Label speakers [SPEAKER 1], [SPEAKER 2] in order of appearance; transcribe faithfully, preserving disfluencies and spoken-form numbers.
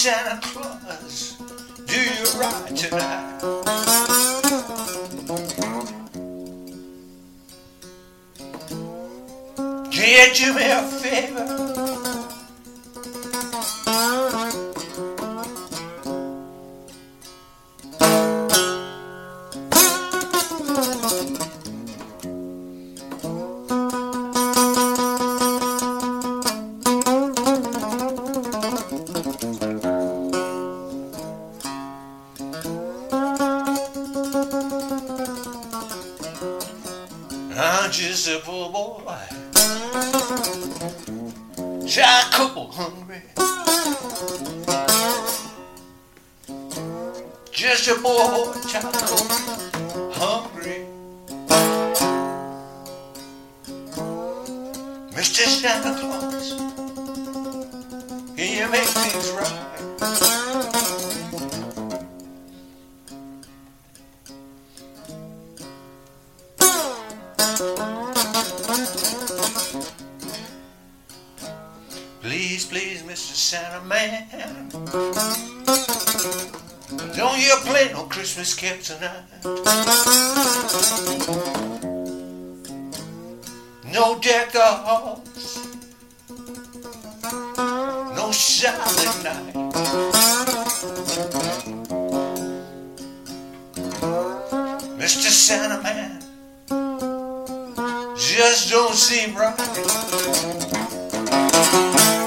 [SPEAKER 1] Santa Claus, do you ride tonight? Can you do me a favor? I'm just a poor boy, charcoal hungry. Just a boy, charcoal hungry. Mister Santa Claus, can you make things right? Please, please, Mister Santa Man, don't you play no Christmas carols tonight. No decals, no silent night. Mister Santa Man, just don't seem right.